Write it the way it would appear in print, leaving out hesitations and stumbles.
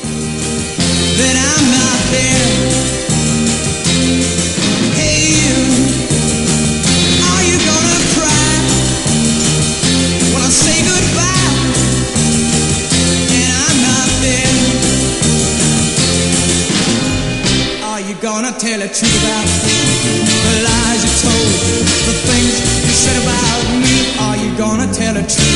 that I'm not there. Hey you, are you gonna cry when I say goodbye and I'm not there? Are you gonna tell the truth about the lies you told, the things you said about me? Are you gonna tell the truth